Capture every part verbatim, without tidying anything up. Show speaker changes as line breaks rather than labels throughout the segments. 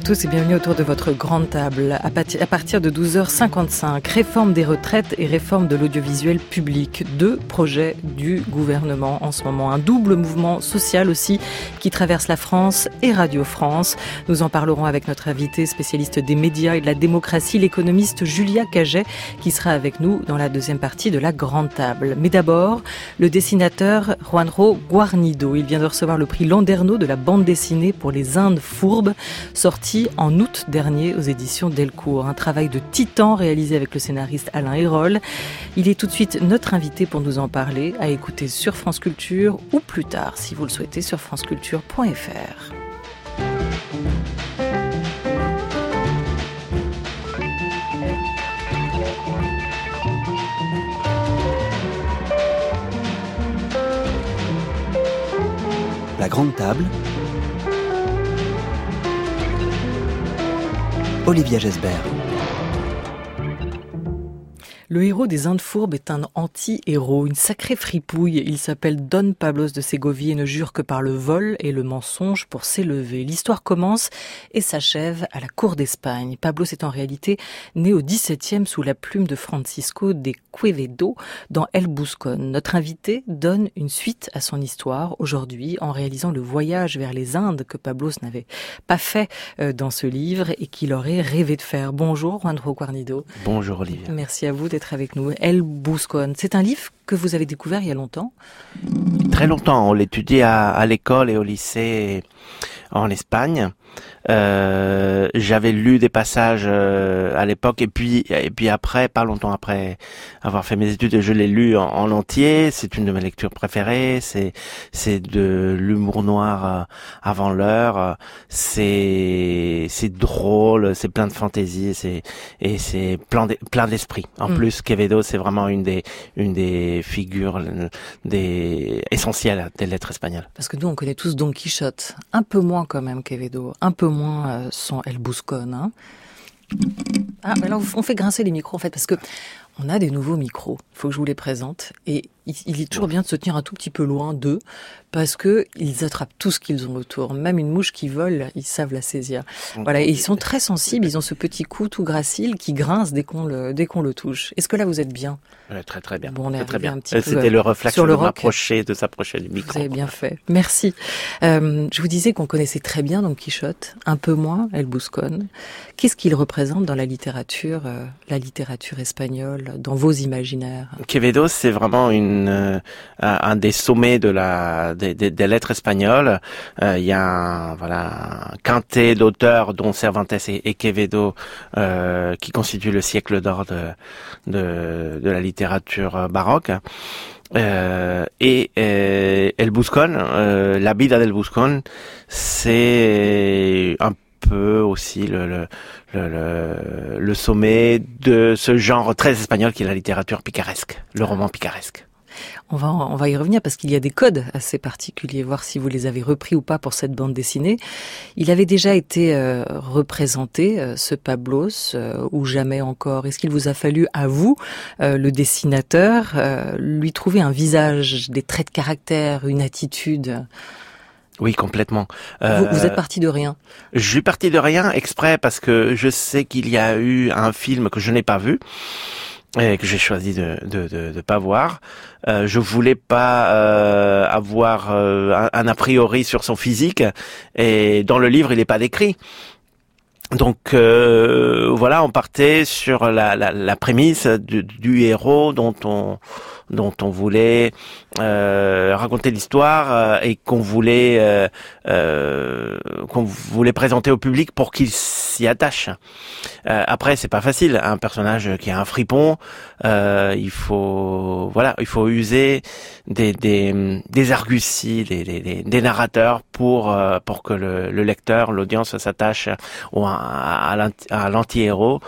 tous et bienvenue autour de votre grande table. À, pati- à partir de douze heures cinquante-cinq, réforme des retraites et réforme de l'audiovisuel public. Deux projets du gouvernement en ce moment. Un double mouvement social aussi qui traverse la France et Radio France. Nous en parlerons avec notre invitée spécialiste des médias et de la démocratie, l'économiste Julia Caget, qui sera avec nous dans la deuxième partie de la grande table. Mais d'abord, le dessinateur Juanjo Guarnido. Il vient de recevoir le prix Landerneau de la bande dessinée pour Les Indes fourbes, sorti en août dernier aux éditions Delcourt. Un travail de titan réalisé avec le scénariste Alain Hérol. Il est tout de suite notre invité pour nous en parler, à écouter sur France Culture ou plus tard, si vous le souhaitez, sur franceculture point f r.
La grande table. Olivia Gesbert.
Le héros des Indes fourbes est un anti-héros, une sacrée fripouille. Il s'appelle Don Pablos de Ségovie et ne jure que par le vol et le mensonge pour s'élever. L'histoire commence et s'achève à la cour d'Espagne. Pablos est en réalité né au dix-septième sous la plume de Francisco de Quevedo dans El Buscón. Notre invité donne une suite à son histoire aujourd'hui en réalisant le voyage vers les Indes que Pablos n'avait pas fait dans ce livre et qu'il aurait rêvé de faire. Bonjour Juanjo Guarnido.
Bonjour Olivia.
Merci à vous d'être avec nous. El Buscón, c'est un livre que vous avez découvert il y a longtemps?
Très longtemps, on l'étudiait à, à l'école et au lycée en Espagne. Euh, j'avais lu des passages euh, à l'époque et puis et puis après, pas longtemps après avoir fait mes études, je l'ai lu en, en entier. C'est une de mes lectures préférées. C'est c'est de l'humour noir euh, avant l'heure. C'est c'est drôle, c'est plein de fantaisie, c'est et c'est plein de, plein d'esprit. En mm. plus, Quevedo, c'est vraiment une des une des figures des essentielles des lettres espagnoles.
Parce que nous, on connaît tous Don Quichotte, un peu moins quand même Quevedo, un peu moins euh, son El Buscón. Hein. Ah, mais là, on fait grincer les micros en fait, parce que on a des nouveaux micros. Il faut que je vous les présente. Et il, il est toujours bien de se tenir un tout petit peu loin d'eux, parce que ils attrapent tout ce qu'ils ont autour. Même une mouche qui vole, ils savent la saisir. Voilà, et ils sont très sensibles. Ils ont ce petit cou tout gracile qui grince dès qu'on le, dès qu'on le touche. Est-ce que là, vous êtes bien?
Ouais, très très bien.
Bon, on est
très, très bien.
Un petit
C'était
peu,
le réflexe
sur
de
le rock.
m'approcher, de s'approcher du micro.
Vous avez bien fait. Merci. Euh, je vous disais qu'on connaissait très bien Don Quichotte, un peu moins El Buscón. Qu'est-ce qu'il représente dans la littérature, euh, la littérature espagnole, dans vos imaginaires?
Quevedo, c'est vraiment une euh, un des sommets de la des, des, des lettres espagnoles. Euh, il y a un, voilà un quintet d'auteurs dont Cervantes et, et Quevedo euh, qui constituent le siècle d'or de de, de la littérature baroque. Euh, et euh, El Buscón, euh, la vida del Buscón, c'est un peu aussi le, le, le, le, le sommet de ce genre très espagnol qui est la littérature picaresque, le roman picaresque.
On va, on va y revenir parce qu'il y a des codes assez particuliers, voir si vous les avez repris ou pas pour cette bande dessinée. Il avait déjà été euh, représenté, euh, ce Pablos, euh, ou jamais encore. Est-ce qu'il vous a fallu, à vous, euh, le dessinateur, euh, lui trouver un visage, des traits de caractère, une attitude ?
Oui, complètement.
Euh, vous, vous êtes parti de rien.
Je suis parti de rien exprès parce que je sais qu'il y a eu un film que je n'ai pas vu et que j'ai choisi de de de, de pas voir. Euh, je voulais pas euh, avoir euh, un, un a priori sur son physique et dans le livre il n'est pas décrit. Donc euh, voilà, on partait sur la, la, la prémisse du, du héros dont on dont on voulait euh, raconter l'histoire euh, et qu'on voulait euh, euh, qu'on voulait présenter au public pour qu'il s'y attache. Euh, après, c'est pas facile. Un personnage qui a un fripon, euh, il faut voilà, il faut user des des, des arguties, des, des, des narrateurs pour euh, pour que le, le lecteur, l'audience s'attache au à, à l'anti-héros,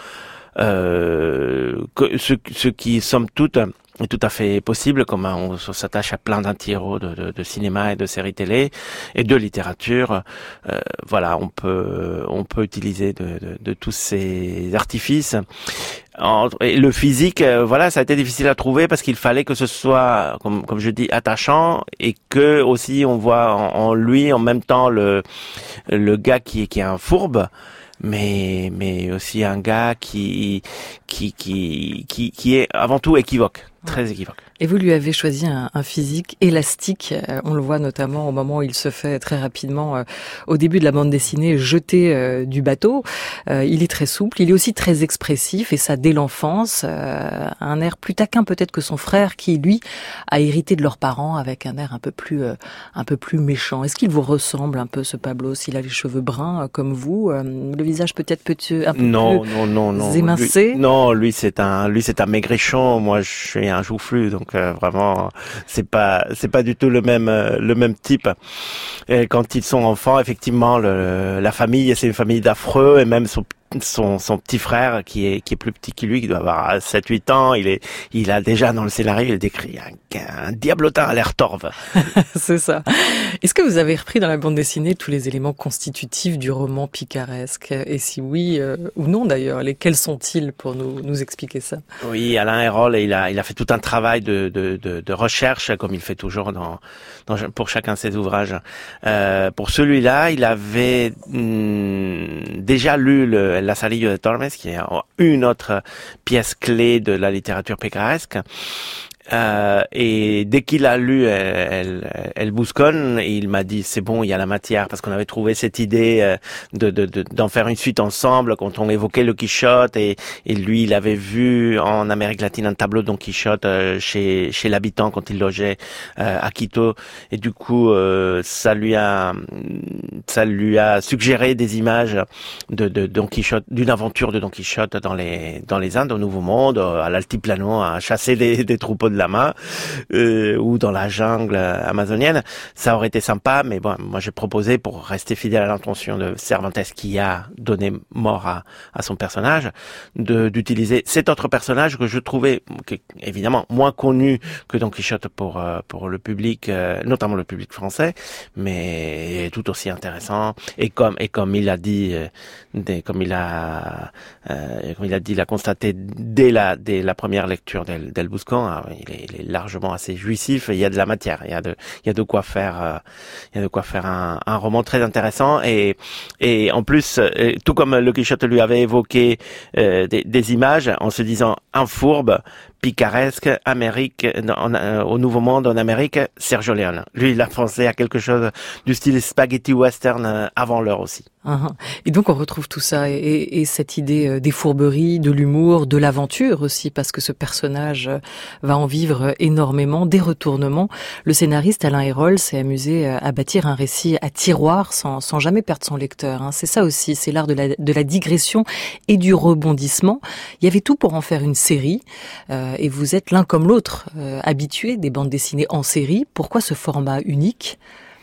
euh, que, ce, ce qui, somme toute, est tout à fait possible, comme on s'attache à plein d'anti-héros de, de, de cinéma et de séries télé et de littérature. Euh, voilà, on peut on peut utiliser de, de, de tous ces artifices. Et le physique, euh, voilà, ça a été difficile à trouver parce qu'il fallait que ce soit, comme, comme je dis, attachant et que aussi on voit en, en lui en même temps le le gars qui est qui est un fourbe, mais mais aussi un gars qui qui qui qui, qui est avant tout équivoque, très équivoque.
Et vous lui avez choisi un, un physique élastique. Euh, on le voit notamment au moment où il se fait très rapidement, euh, au début de la bande dessinée, jeter euh, du bateau. Euh, il est très souple, il est aussi très expressif, et ça dès l'enfance. Euh, un air plus taquin peut-être que son frère, qui lui a hérité de leurs parents avec un air un peu plus, euh, un peu plus méchant. Est-ce qu'il vous ressemble un peu, ce Pablo, s'il a les cheveux bruns euh, comme vous, euh, le visage peut-être petit, un peu
non,
plus
non, non, non.
émincé?
Lui, non, lui c'est un, lui c'est un maigrichon. Moi, je suis un joufflu, donc. Euh, vraiment, c'est pas, c'est pas du tout le même, euh, le même type. Et quand ils sont enfants, effectivement, le, la famille, c'est une famille d'affreux, et même son son son petit frère qui est qui est plus petit que lui, qui doit avoir sept huit ans, il est il a déjà dans le scénario, il décrit un, un diablotin à l'air torve.
C'est ça. Est-ce que vous avez repris dans la bande dessinée tous les éléments constitutifs du roman picaresque, et si oui euh, ou non d'ailleurs, lesquels sont-ils, pour nous nous expliquer ça?
Oui, Alain Hérol, il a il a fait tout un travail de de de, de recherche, comme il fait toujours dans, dans pour chacun de ses ouvrages. Euh, pour celui-là, il avait hum, déjà lu le La Salillo de Tormes, qui est une autre pièce clé de la littérature picaresque. Euh, et dès qu'il a lu El, El Buscón, il m'a dit c'est bon, il y a la matière, parce qu'on avait trouvé cette idée de, de, de d'en faire une suite ensemble quand on évoquait le Quichotte, et, et lui il avait vu en Amérique latine un tableau de Don Quichotte euh, chez chez l'habitant quand il logeait euh, à Quito, et du coup euh, ça lui a ça lui a suggéré des images de, de Don Quichotte, d'une aventure de Don Quichotte dans les dans les Indes, au Nouveau Monde, à l'altiplano, à chasser des, des troupeaux de lama, euh, ou dans la jungle amazonienne. Ça aurait été sympa, mais bon, moi j'ai proposé, pour rester fidèle à l'intention de Cervantes qui a donné mort à, à son personnage, de d'utiliser cet autre personnage que je trouvais que, évidemment moins connu que Don Quichotte pour euh, pour le public, euh, notamment le public français, mais tout aussi intéressant. Et comme et comme il a dit, euh, des, comme il a euh, comme il a dit, il a constaté dès la dès la première lecture d'El, d'El Buscón, hein, il est, il est largement assez jouissif, et il y a de la matière, il y a de, il y a de quoi faire, euh, il y a de quoi faire un, un roman très intéressant, et, et en plus, euh, tout comme le Quichotte lui avait évoqué euh, des, des images en se disant un fourbe, picaresque, Amérique, en, en, au Nouveau Monde, en Amérique, Sergio Leone. Lui, il a pensé à quelque chose du style spaghetti western avant l'heure aussi.
Uh-huh. Et donc on retrouve tout ça, et, et, et cette idée des fourberies, de l'humour, de l'aventure aussi, parce que ce personnage va en vivre énormément, des retournements. Le scénariste Alain Hérol s'est amusé à bâtir un récit à tiroir sans, sans jamais perdre son lecteur. Hein. C'est ça aussi, c'est l'art de la, de la digression et du rebondissement. Il y avait tout pour en faire une série, euh, et vous êtes l'un comme l'autre euh, habitué des bandes dessinées en série. Pourquoi ce format unique ?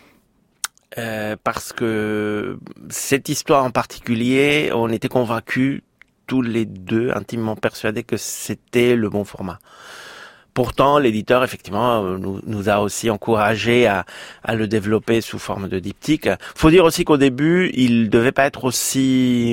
Euh, parce que cette histoire en particulier, on était convaincus tous les deux, intimement persuadés que c'était le bon format. Pourtant, l'éditeur, effectivement, nous, nous a aussi encouragé à, à le développer sous forme de diptyque. Faut dire aussi qu'au début, il devait pas être aussi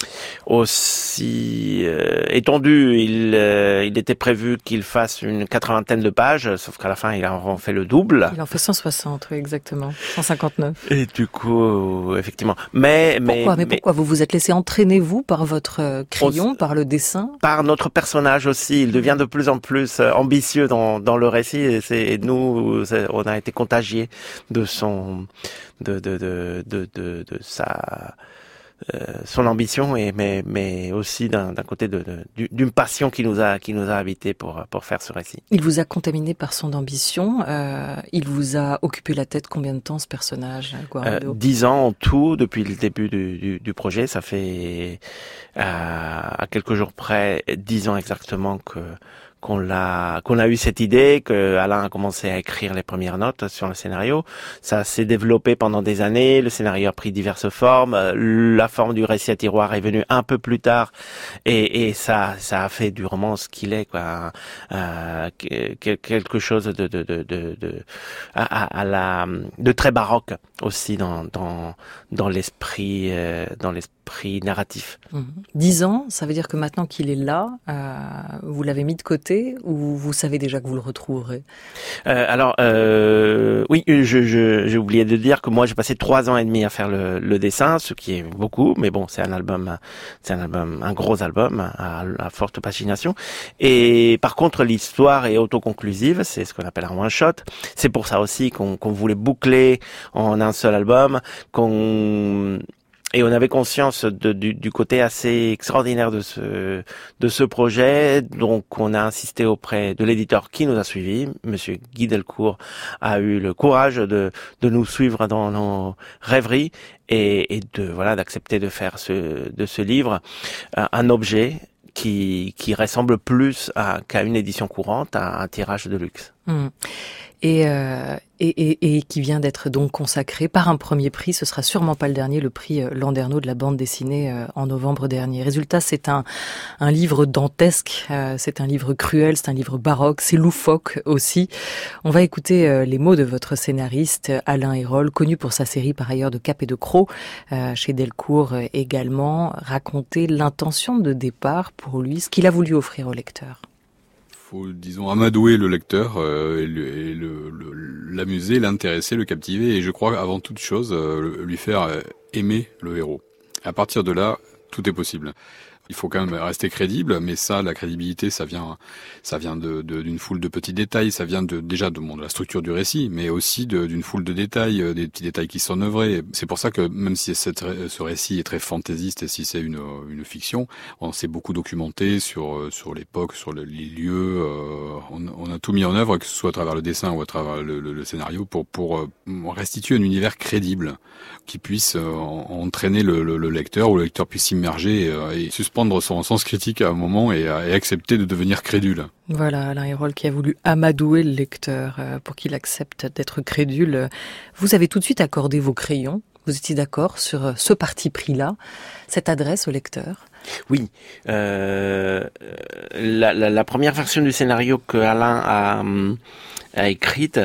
aussi euh, étendu. Il, euh, il était prévu qu'il fasse une quatre-vingtaine de pages, sauf qu'à la fin, il en fait le double.
Il en fait cent soixante, oui, exactement, cent cinquante-neuf.
Et du coup, effectivement. Mais
pourquoi
mais,
mais pourquoi vous vous êtes laissé entraîner, vous, par votre crayon, on, par le dessin,
par notre personnage aussi. Il devient de plus en plus ambitieux dans, dans le récit, et c'est nous, c'est, on a été contagiés de son, de de de de de, de sa, euh, son ambition, et mais mais aussi d'un, d'un côté de, de d'une passion qui nous a qui nous a habité pour pour faire ce récit.
Il vous a contaminé par son ambition. Euh, il vous a occupé la tête combien de temps, ce personnage, Guajardo ?
euh, Dix ans en tout depuis le début du, du, du projet. Ça fait euh, à quelques jours près dix ans exactement que qu'on l'a, qu'on a eu cette idée, que Alain a commencé à écrire les premières notes sur le scénario. Ça s'est développé pendant des années. Le scénario a pris diverses formes. La forme du récit à tiroir est venue un peu plus tard, et, et ça, ça a fait du roman ce qu'il est, quoi. Euh, quelque chose de, de, de, de, de à, à la, de très baroque aussi dans, dans, dans l'esprit, euh, dans l'esprit narratif.
Mmh. Dix ans, ça veut dire que maintenant qu'il est là, euh, vous l'avez mis de côté. projetez ou vous savez déjà que vous le retrouverez?
euh, Alors, euh, oui, je, je, j'ai oublié de dire que moi j'ai passé trois ans et demi à faire le, le dessin, ce qui est beaucoup, mais bon, c'est un album, c'est un album, un gros album à, à forte pagination. Et par contre, l'histoire est autoconclusive, c'est ce qu'on appelle un one shot. C'est pour ça aussi qu'on, qu'on voulait boucler en un seul album, qu'on Et on avait conscience de, du, du côté assez extraordinaire de ce de ce projet, donc on a insisté auprès de l'éditeur qui nous a suivis. Monsieur Guy Delcourt a eu le courage de de nous suivre dans nos rêveries et, et de voilà d'accepter de faire ce de ce livre un, un objet qui qui ressemble plus à qu'à une édition courante, à un tirage de luxe.
Mmh. Et, euh, et, et, et qui vient d'être donc consacré par un premier prix. Ce sera sûrement pas le dernier, le prix Landerneau de la bande dessinée euh, en novembre dernier. Résultat, c'est un, un livre dantesque, euh, c'est un livre cruel, c'est un livre baroque, c'est loufoque aussi. On va écouter euh, les mots de votre scénariste Alain Hérol, connu pour sa série par ailleurs de Cap et de Croc, euh, chez Delcourt euh, également, raconter l'intention de départ pour lui, ce qu'il a voulu offrir au lecteur.
Faut, disons, amadouer le lecteur euh, et, le, et le, le, l'amuser, l'intéresser, le captiver, et je crois avant toute chose euh, lui faire aimer le héros. À partir de là, tout est possible. Il faut quand même rester crédible, mais ça, la crédibilité, ça vient, ça vient de, de, d'une foule de petits détails. Ça vient de, déjà de, bon, de la structure du récit, mais aussi de, d'une foule de détails, des petits détails qui sont œuvrés. C'est pour ça que même si cette, ce récit est très fantaisiste et si c'est une, une fiction, on s'est beaucoup documenté sur, sur l'époque, sur les lieux. Euh, on, on a tout mis en œuvre, que ce soit à travers le dessin ou à travers le, le, le scénario, pour, pour restituer un univers crédible qui puisse euh, entraîner le, le, le lecteur, ou le lecteur puisse s'immerger euh, et suspendre son sens critique à un moment et, et accepter de devenir crédule.
Voilà, Alain Hérol qui a voulu amadouer le lecteur pour qu'il accepte d'être crédule. Vous avez tout de suite accordé vos crayons. Vous étiez d'accord sur ce parti pris-là, cette adresse au lecteur?
Oui. Euh, la, la, la première version du scénario que Alain a... a écrite,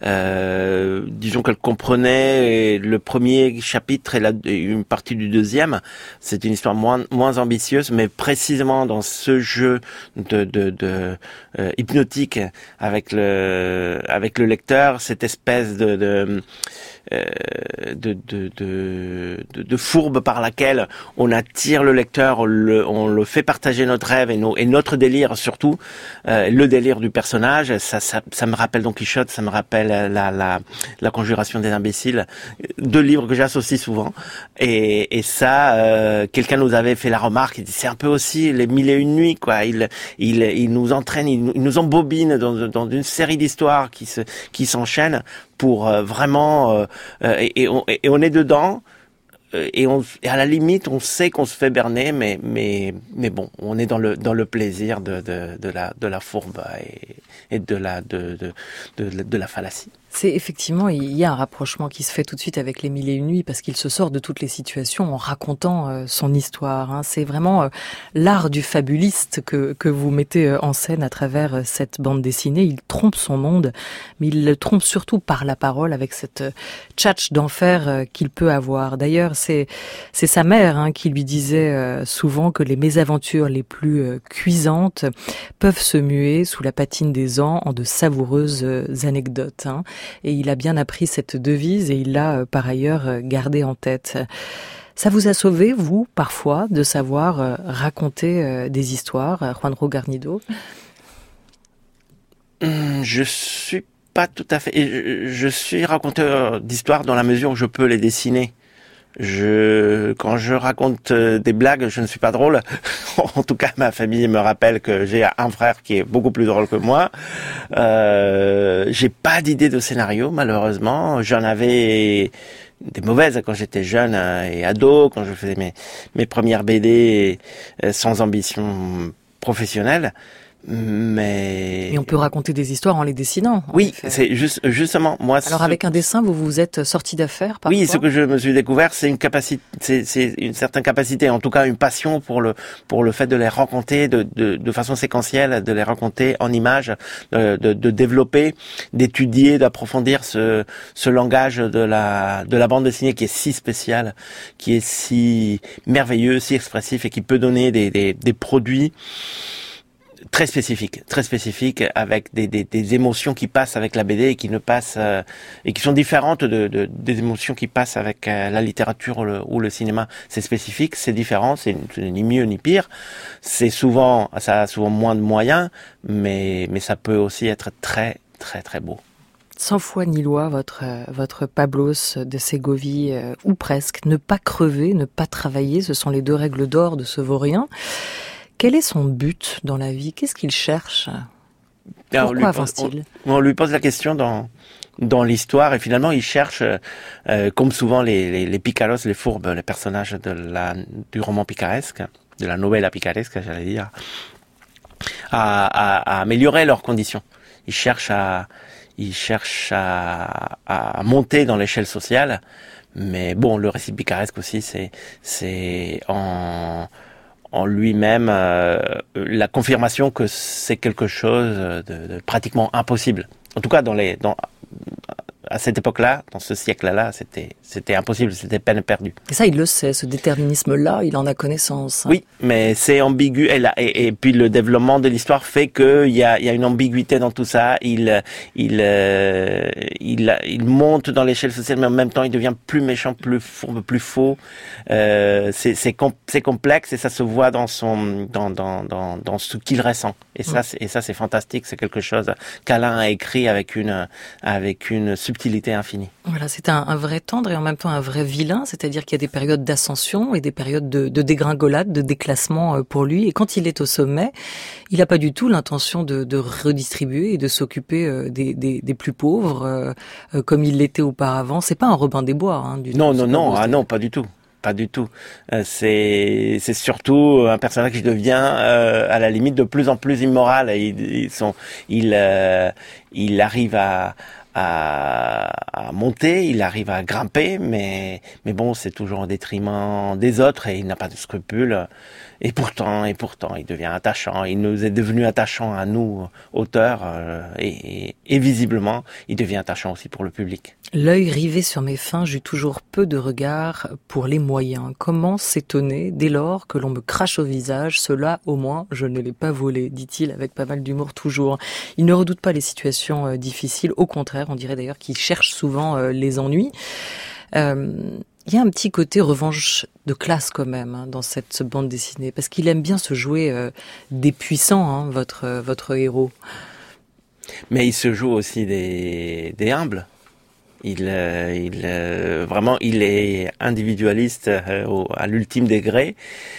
euh, disons qu'elle comprenait le premier chapitre et, la, et une partie du deuxième. C'est une histoire moins, moins ambitieuse, mais précisément dans ce jeu de, de, de euh, hypnotique avec le, avec le lecteur, cette espèce de, de Euh, de, de, de, de, de fourbe par laquelle on attire le lecteur, on le, on le fait partager notre rêve et, nos, et notre délire surtout, euh, le délire du personnage. Ça, ça, ça me rappelle Don Quichotte, ça me rappelle la, la, la conjuration des imbéciles, deux livres que j'associe souvent. Et, et ça, euh, quelqu'un nous avait fait la remarque, il dit c'est un peu aussi les mille et une nuits, quoi. Il, il, il nous entraîne, il, il nous embobine dans, dans une série d'histoires qui se, qui s'enchaînent pour euh, vraiment euh, euh, et, et, on, et on est dedans euh, et, on, et à la limite on sait qu'on se fait berner, mais mais mais bon, on est dans le dans le plaisir de de, de la de la fourbe et, et de la de de de, de la fallacie.
C'est effectivement, il y a un rapprochement qui se fait tout de suite avec les mille et une nuits parce qu'il se sort de toutes les situations en racontant euh, son histoire. Hein. C'est vraiment euh, l'art du fabuliste que, que vous mettez euh, en scène à travers euh, cette bande dessinée. Il trompe son monde, mais il le trompe surtout par la parole avec cette euh, tchatch d'enfer euh, qu'il peut avoir. D'ailleurs, c'est, c'est sa mère hein, qui lui disait euh, souvent que les mésaventures les plus euh, cuisantes peuvent se muer sous la patine des ans en de savoureuses euh, anecdotes. Hein. Et il a bien appris cette devise et il l'a euh, par ailleurs euh, gardée en tête. Ça vous a sauvé, vous, parfois, de savoir euh, raconter euh, des histoires, euh, Juanro Garnido?
Hum, je suis pas tout à fait... Je, je suis raconteur d'histoires dans la mesure où je peux les dessiner. Je, quand je raconte des blagues, je ne suis pas drôle. En tout cas, ma famille me rappelle que j'ai un frère qui est beaucoup plus drôle que moi. Euh, j'ai pas d'idée de scénario, malheureusement. J'en avais des mauvaises quand j'étais jeune et ado, quand je faisais mes, mes premières B D sans ambition professionnelle. Mais...
Et on peut raconter des histoires en les dessinant.
Oui, c'est juste, justement, moi...
Alors, ce... avec un dessin, vous vous êtes sorti d'affaires, parfois?
Oui, ce que je me suis découvert, c'est une capacité, c'est, c'est une certaine capacité, en tout cas une passion pour le, pour le fait de les raconter de, de, de façon séquentielle, de les raconter en images, de, de, de développer, d'étudier, d'approfondir ce, ce langage de la, de la bande dessinée qui est si spécial, qui est si merveilleux, si expressif et qui peut donner des, des, des produits Très spécifique, très spécifique, avec des, des, des émotions qui passent avec la B D et qui ne passent euh, et qui sont différentes de, de des émotions qui passent avec euh, la littérature ou le, ou le cinéma. C'est spécifique, c'est différent, c'est, c'est ni mieux ni pire. C'est souvent, ça a souvent moins de moyens, mais mais ça peut aussi être très très très beau.
Sans foi ni loi, votre votre Pablos de Ségovie, euh, ou presque. Ne pas crever, ne pas travailler, ce sont les deux règles d'or de ce vaurien. Quel est son but dans la vie ? Qu'est-ce qu'il cherche ?
Alors,
Pourquoi
on lui,
avance-t-il ?
on, on lui pose la question dans dans l'histoire et finalement il cherche, euh, comme souvent les, les, les picaros, les fourbes, les personnages de la du roman picaresque, de la novella picaresque, j'allais dire, à, à, à améliorer leurs conditions. Ils cherchent à ils cherchent à, à monter dans l'échelle sociale, mais bon, le récit picaresque aussi, c'est c'est en en lui-même euh, la confirmation que c'est quelque chose de, de pratiquement impossible. En tout cas, dans les, dans, à cette époque-là, dans ce siècle-là, c'était, c'était impossible, c'était peine perdue.
Et ça, il le sait, ce déterminisme-là, il en a connaissance. Hein.
Oui, mais c'est ambigu. Et, là, et, et puis le développement de l'histoire fait qu'il y a, il y a une ambiguïté dans tout ça. Il, il, euh, il, il monte dans l'échelle sociale, mais en même temps, il devient plus méchant, plus fourbe, plus faux. Euh, c'est, c'est, com- c'est complexe et ça se voit dans son, dans, dans, dans, dans ce qu'il ressent. Et ça, c'est, et ça, c'est fantastique. C'est quelque chose qu'Alain a écrit avec une, avec une subtilité infinie.
Voilà, c'est un, un vrai tendre et en même temps un vrai vilain, c'est-à-dire qu'il y a des périodes d'ascension et des périodes de, de dégringolade, de déclassement pour lui. Et quand il est au sommet, il n'a pas du tout l'intention de, de redistribuer et de s'occuper des, des, des plus pauvres euh, comme il l'était auparavant. C'est pas un Robin des Bois. Hein, du
non,
tout,
non, non, ah non, pas du tout. Pas du tout. Euh, c'est c'est surtout un personnage qui devient euh, à la limite de plus en plus immoral. Et ils, ils sont, il euh, il arrive à, à à monter, il arrive à grimper, mais mais bon, c'est toujours au détriment des autres et il n'a pas de scrupules. Et pourtant, et pourtant, il devient attachant. Il nous est devenu attachant à nous, auteurs, euh, et, et, et visiblement, il devient attachant aussi pour le public.
L'œil rivé sur mes fins, j'eus toujours peu de regard pour les moyens. Comment s'étonner dès lors que l'on me crache au visage ? Cela, au moins, je ne l'ai pas volé, dit-il avec pas mal d'humour toujours. Il ne redoute pas les situations euh, difficiles. Au contraire, on dirait d'ailleurs qu'il cherche souvent euh, les ennuis. Euh, Il y a un petit côté revanche de classe quand même hein, dans cette bande dessinée, parce qu'il aime bien se jouer euh, des puissants, hein, votre euh, votre héros.
Mais il se joue aussi des des humbles. Il euh, il euh, vraiment il est individualiste euh, au, à l'ultime degré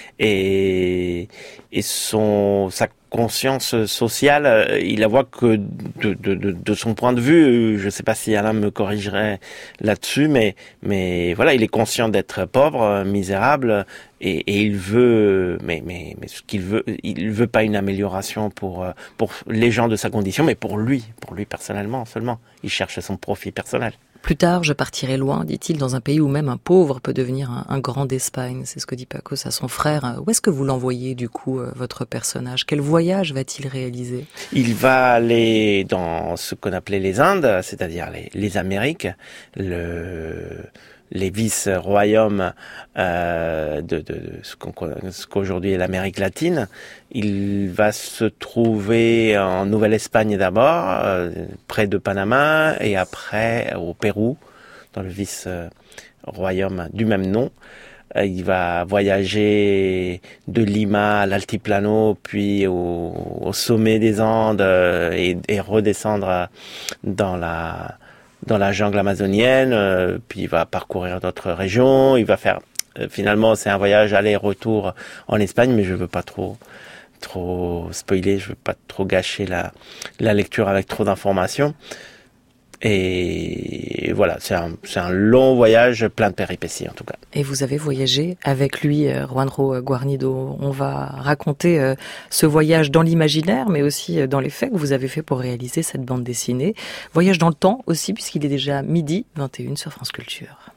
et et son sa conscience sociale, il la voit que de, de, de, de son point de vue. Je ne sais pas si Alain me corrigerait là-dessus, mais, mais voilà, il est conscient d'être pauvre, misérable, et, et il veut, mais, mais, mais ce qu'il veut, il veut pas une amélioration pour, pour les gens de sa condition, mais pour lui, pour lui personnellement seulement. Il cherche son profit personnel.
Plus tard, je partirai loin, dit-il, dans un pays où même un pauvre peut devenir un, un grand d'Espagne. C'est ce que dit Pacos à son frère. Où est-ce que vous l'envoyez, du coup, votre personnage ? Quel voyage va-t-il réaliser ?
Il va aller dans ce qu'on appelait les Indes, c'est-à-dire les, les Amériques, le... les vice-royaumes euh, de, de, de ce, qu'on, ce qu'aujourd'hui est l'Amérique latine. Il va se trouver en Nouvelle-Espagne d'abord, euh, près de Panama, et après au Pérou, dans le vice-royaume du même nom. Euh, il va voyager de Lima à l'Altiplano, puis au, au sommet des Andes, euh, et, et redescendre dans la... dans la jungle amazonienne, euh, puis il va parcourir d'autres régions, il va faire, euh, finalement c'est un voyage aller-retour en Espagne, mais je veux pas trop trop spoiler, je veux pas trop gâcher la, la lecture avec trop d'informations. Et voilà, c'est un, c'est un long voyage plein de péripéties en tout cas.
Et vous avez voyagé avec lui, Juanro Guarnido. On va raconter euh, ce voyage dans l'imaginaire, mais aussi dans les faits que vous avez fait pour réaliser cette bande dessinée. Voyage dans le temps aussi, puisqu'il est déjà midi vingt et une sur France Culture.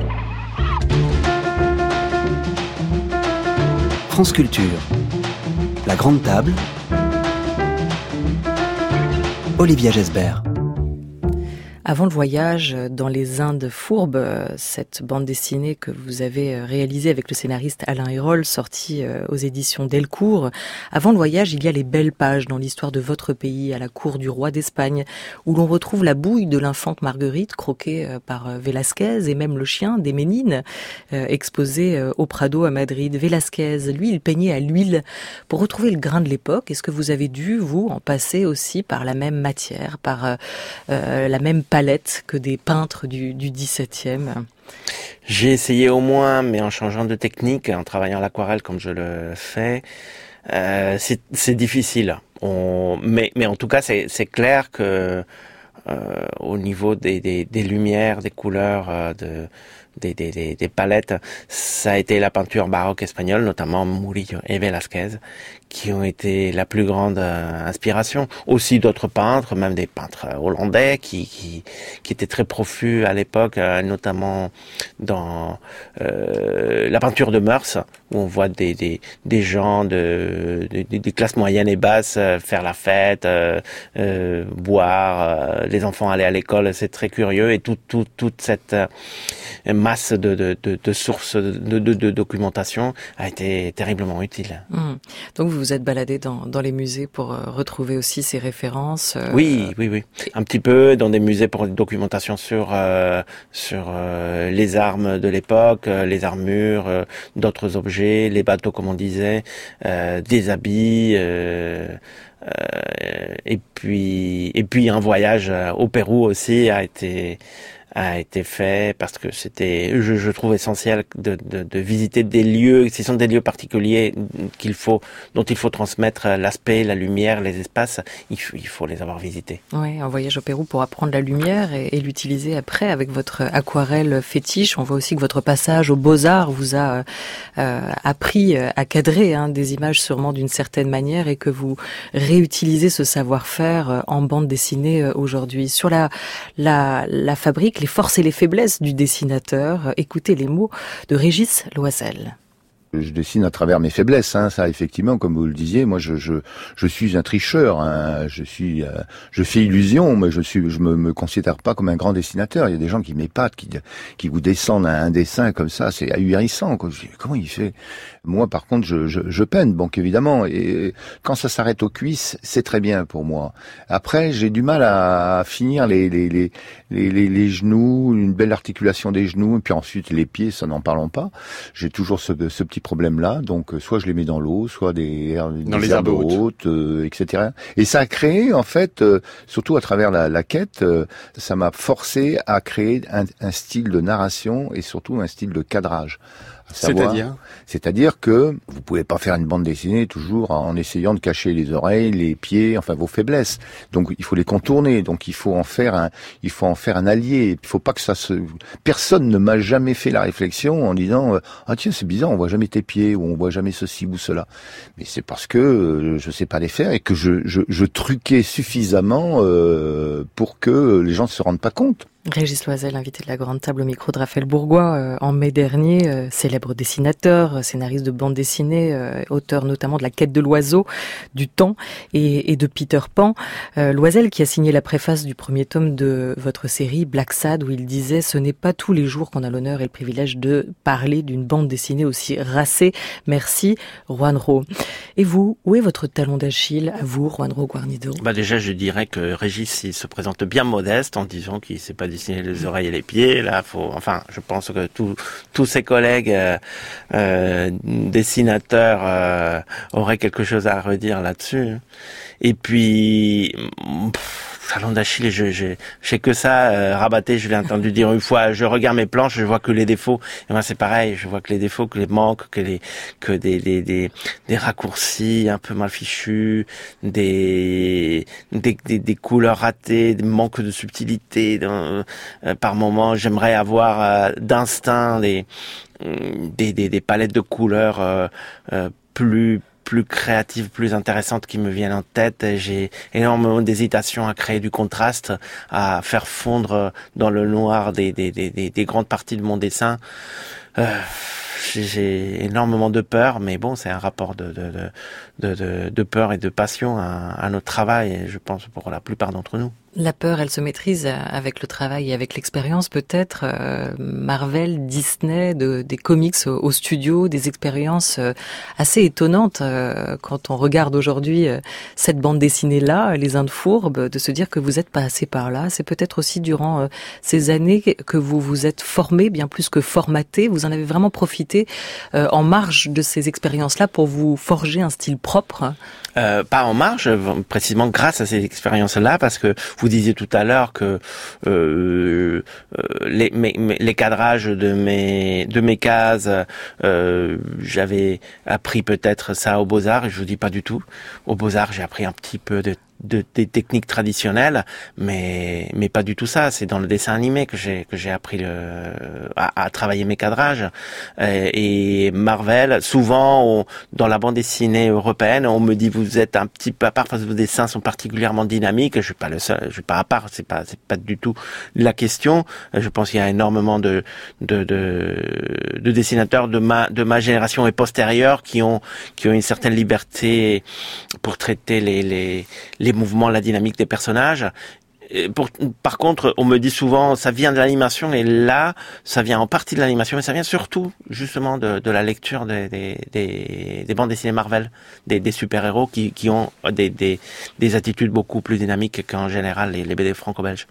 France Culture. La Grande Table. Olivia Gesbert.
Avant le voyage dans les Indes fourbes, cette bande dessinée que vous avez réalisée avec le scénariste Alain Hérol, sortie aux éditions Delcourt. Avant le voyage, il y a les belles pages dans l'histoire de votre pays, à la cour du roi d'Espagne, où l'on retrouve la bouille de l'infante Marguerite, croquée par Velázquez, et même le chien des Ménines, exposé au Prado à Madrid. Velázquez, lui, il peignait à l'huile pour retrouver le grain de l'époque. Est-ce que vous avez dû, vous, en passer aussi par la même matière, par euh, la même palette que des peintres du, du dix-septième?
J'ai essayé au moins, mais en changeant de technique, en travaillant l'aquarelle comme je le fais. Euh, c'est, c'est difficile. On, mais, mais en tout cas, c'est, c'est clair que euh, au niveau des, des, des lumières, des couleurs, euh, de Des, des, des, des palettes, ça a été la peinture baroque espagnole, notamment Murillo et Velázquez, qui ont été la plus grande euh, inspiration. Aussi d'autres peintres, même des peintres hollandais, qui qui, qui étaient très profus à l'époque, euh, notamment dans euh, la peinture de mœurs, où on voit des des, des gens de, de des classes moyennes et basses euh, faire la fête, euh, euh, boire, euh, les enfants aller à l'école, c'est très curieux, et tout, tout, toute cette euh, masse de, de, de, de sources de, de, de documentation a été terriblement utile.
Mmh. Donc vous vous êtes baladé dans, dans les musées pour euh, retrouver aussi ces références. Euh...
Oui, oui, oui. Un petit peu dans des musées pour une documentation sur euh, sur euh, les armes de l'époque, euh, les armures, euh, d'autres objets, les bateaux comme on disait, euh, des habits. Euh, euh, et puis et puis un voyage au Pérou aussi a été a été fait parce que c'était, je, je trouve essentiel de, de, de visiter des lieux. Ce sont des lieux particuliers qu'il faut, dont il faut transmettre l'aspect, la lumière, les espaces. Il faut, il faut les avoir visités.
Oui, un voyage au Pérou pour apprendre la lumière et, et l'utiliser après avec votre aquarelle fétiche. On voit aussi que votre passage aux Beaux-Arts vous a euh, appris à cadrer hein, des images sûrement d'une certaine manière et que vous réutilisez ce savoir-faire en bande dessinée aujourd'hui. Sur la, la, la fabrique, les forces et les faiblesses du dessinateur. Écoutez les mots de Régis Loisel.
Je dessine à travers mes faiblesses, hein, ça effectivement, comme vous le disiez, moi je je je suis un tricheur, hein, je suis euh, je fais illusion, mais je suis je me, me considère pas comme un grand dessinateur. Il y a des gens qui m'épatent, qui qui vous descendent un, un dessin comme ça, c'est ahurissant. Quoi. Je dis, comment il fait? Moi, par contre, je je, je peine, donc évidemment. Et quand ça s'arrête aux cuisses, c'est très bien pour moi. Après, j'ai du mal à finir les les les les les, les genoux, une belle articulation des genoux, et puis ensuite les pieds, ça n'en parlons pas. J'ai toujours ce ce petit problème-là, donc soit je les mets dans l'eau, soit des,
dans
des
les herbes hautes,
hautes euh, et cetera. Et ça a créé, en fait, euh, surtout à travers la, la quête, euh, ça m'a forcé à créer un, un style de narration et surtout un style de cadrage. Savoir,
c'est-à-dire
C'est-à-dire que vous pouvez pas faire une bande dessinée toujours en essayant de cacher les oreilles, les pieds, enfin vos faiblesses. Donc il faut les contourner. Donc il faut en faire un, il faut en faire un allié. Il faut pas que ça se. Personne ne m'a jamais fait la réflexion en disant ah tiens c'est bizarre, on voit jamais tes pieds ou on voit jamais ceci ou cela. Mais c'est parce que euh, je sais pas les faire et que je je, je truquais suffisamment euh, pour que les gens ne se rendent pas compte.
Régis Loisel, invité de la Grande Table au micro de Raphaël Bourgois euh, en mai dernier, euh, célèbre dessinateur, scénariste de bande dessinée, euh, auteur notamment de La Quête de l'oiseau, du Temps et, et de Peter Pan. Euh, Loisel qui a signé la préface du premier tome de votre série Black Sad, où il disait « Ce n'est pas tous les jours qu'on a l'honneur et le privilège de parler d'une bande dessinée aussi racée. Merci, Juanro. » Et vous, où est votre talon d'Achille, à vous, Juanro Guarnido?
Bah déjà, je dirais que Régis, il se présente bien modeste en disant qu'il sait pas dessiner les oreilles et les pieds. Là, faut, enfin, je pense que tous tous ses collègues euh, euh, dessinateurs euh, auraient quelque chose à redire là-dessus. Et puis, pff, talon d'Achille, je, je, je sais que ça, euh, Rabaté, je l'ai entendu dire une fois, je regarde mes planches, je vois que les défauts. Et moi, c'est pareil, je vois que les défauts, que les manques, que les, que des, des, des, des raccourcis un peu mal fichus, des, des, des, des couleurs ratées, des manques de subtilité. Euh, par moments, j'aimerais avoir euh, d'instinct des, des, des, des palettes de couleurs euh, euh, plus plus créatives, plus intéressantes qui me viennent en tête. J'ai énormément d'hésitation à créer du contraste, à faire fondre dans le noir des, des, des, des, des grandes parties de mon dessin. Euh, j'ai, j'ai énormément de peur, mais bon, c'est un rapport de de de de, de peur et de passion à, à notre travail, et je pense pour la plupart d'entre nous.
La peur, elle se maîtrise avec le travail et avec l'expérience, peut-être. Euh, Marvel, Disney, de, des comics au, au studio, des expériences euh, assez étonnantes euh, quand on regarde aujourd'hui euh, cette bande dessinée-là, Les Indes fourbes, de se dire que vous êtes passé par là. C'est peut-être aussi durant euh, ces années que vous vous êtes formé, bien plus que formaté. Vous en avez vraiment profité euh, en marge de ces expériences-là pour vous forger un style propre.
Euh, pas en marge, précisément grâce à ces expériences-là, parce que vous disiez tout à l'heure que euh, les, mes, les cadrages de mes de mes cases, euh, j'avais appris peut-être ça aux Beaux-Arts, et je vous dis pas du tout. Aux Beaux-Arts, j'ai appris un petit peu de de des techniques traditionnelles, mais mais pas du tout ça. C'est dans le dessin animé que j'ai que j'ai appris le, à, à travailler mes cadrages. Et, et Marvel, souvent on, dans la bande dessinée européenne, on me dit vous êtes un petit peu à part parce que vos dessins sont particulièrement dynamiques. Je suis pas le seul, je suis pas à part. C'est pas c'est pas du tout la question. Je pense qu'il y a énormément de de de, de dessinateurs de ma de ma génération et postérieure qui ont qui ont une certaine liberté pour traiter les les les mouvements, la dynamique des personnages. Et pour, par contre, on me dit souvent, ça vient de l'animation, et là, ça vient en partie de l'animation, mais ça vient surtout, justement, de, de la lecture des, des, des, des bandes dessinées Marvel, des, des super-héros qui, qui ont des, des, des attitudes beaucoup plus dynamiques qu'en général les, les B D franco-belges.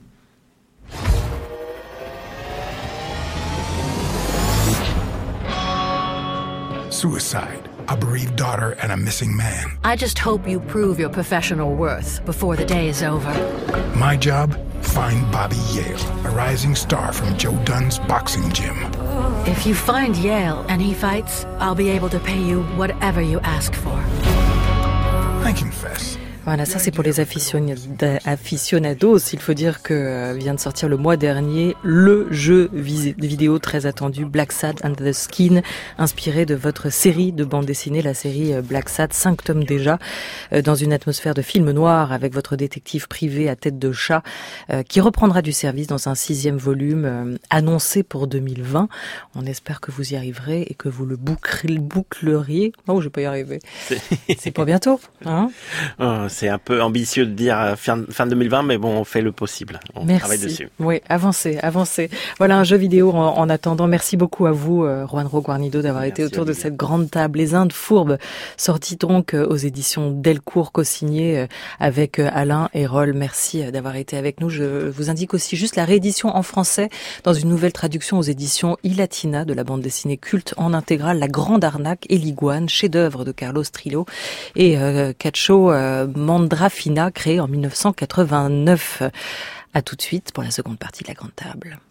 Suicide. A bereaved daughter and a missing man.
I just hope you prove your professional worth before the day is over.
My job? Find Bobby Yale, a rising star from Joe Dunn's boxing gym.
If you find Yale and he fights, I'll be able to pay you whatever you ask for.
I confess.
Voilà, ça c'est pour les aficionados. Il faut dire que vient de sortir le mois dernier le jeu vidéo très attendu Black Sad and the Skin, inspiré de votre série de bande dessinée, la série Black Sad, cinq tomes déjà, dans une atmosphère de film noir avec votre détective privé à tête de chat, qui reprendra du service dans un sixième volume annoncé pour deux mille vingt. On espère que vous y arriverez et que vous le boucleriez. Oh, je vais pas y arriver. C'est, c'est pour bientôt, hein?
Oh, c'est un peu ambitieux de dire fin, fin deux mille vingt, mais bon, on fait le possible. On
Merci.
travaille dessus.
Oui, avancez, avancez. Voilà un jeu vidéo en, en attendant. Merci beaucoup à vous, euh, Juanro Guarnido, d'avoir Merci été autour de cette grande table. Les Indes fourbes, sorti donc euh, aux éditions Delcourt, co-signé euh, avec euh, Alain Hérol. Merci euh, d'avoir été avec nous. Je vous indique aussi juste la réédition en français dans une nouvelle traduction aux éditions iLatina de la bande dessinée culte en intégrale La Grande Arnaque et l'Iguane, chef-d'œuvre de Carlos Trillo et euh, Cacho euh, Mandrafina, créé en mille neuf cent quatre-vingt-neuf. À tout de suite pour la seconde partie de la Grande Table.